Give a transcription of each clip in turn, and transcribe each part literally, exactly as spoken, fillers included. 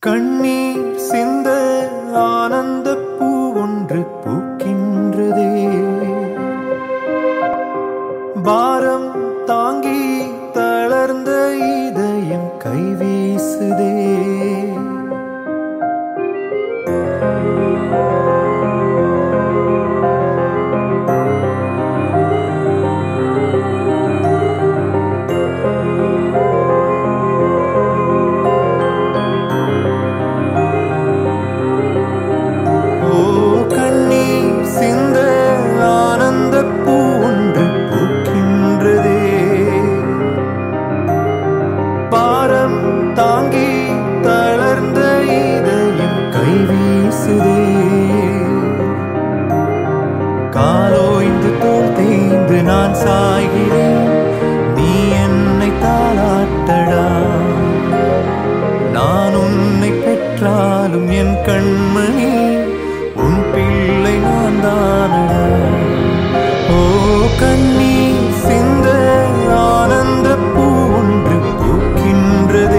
கண்ணீர் சிந்த ஆனந்த பூ ஒன்று பூக்கின்றதே. பாரம் தாங்கி தளர்ந்த இதயம் கைவீசுதே. தாங்கி தளர்ந்த இதயம் கைவீசுதே. காலோய்ந்து தோல் தேய்ந்து நான் சாய்கிறேன், நீ என்னை தாளாட்டடா. நான் உன்னை பெற்றாலும் என் கண்மணி உன் பிள்ளை நான் தானடா. ஓ கண்ணீர் சிந்த ஆனந்த பூ ஒன்று பூக்கின்றதே.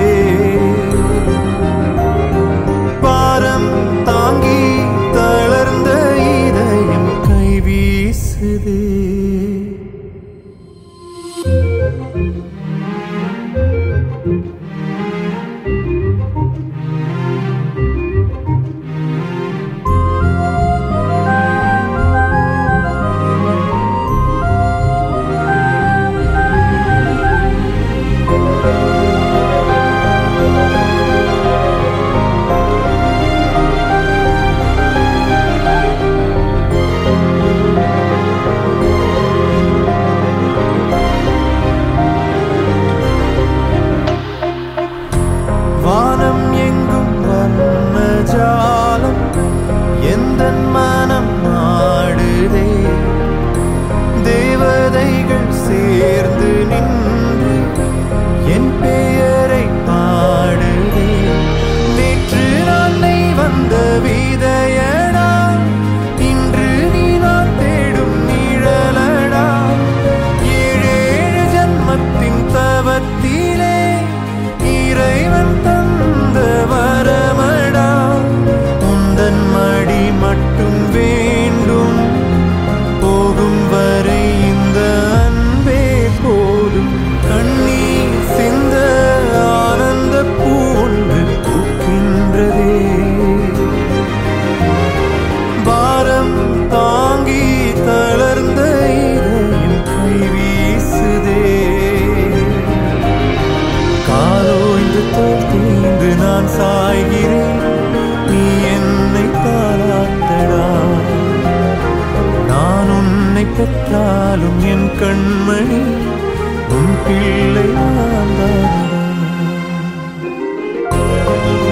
தாங்கி தளர்ந்த இதயம் கைவீசுதே. வானம் எங்கும் வர்ணஜாலம் எந்தன் மனம் ஆடுதே. தேவதைகள் சேர்ந்து நின்று என் பெயரை பாடுதே. நேற்று நாளை வந்த விதையடா, இன்று நீ நான் தேடும் நிழலடா. ஏழேழு ஜன்மத்தின் தவத்திலே இறைவன் தந்த வரமடா. உந்தன் மடி மட்டும் வேண்டும், போகும் வரை இந்த அன்பே போதும். கண்ணீர் சிந்த ஆனந்த பூ ஒன்று பூக்கின்றதே. பாரம் தாங்கி தளர்ந்த இதயம் கைவீசுதே. காலோய்ந்து தோல் தீந்து நான் சாய்கிறேன், நீ என்னை தாளாட்டடா. நான் உன்னை பெற்றாலும் என் கண்மணி உன் பிள்ளை நான் தானடா.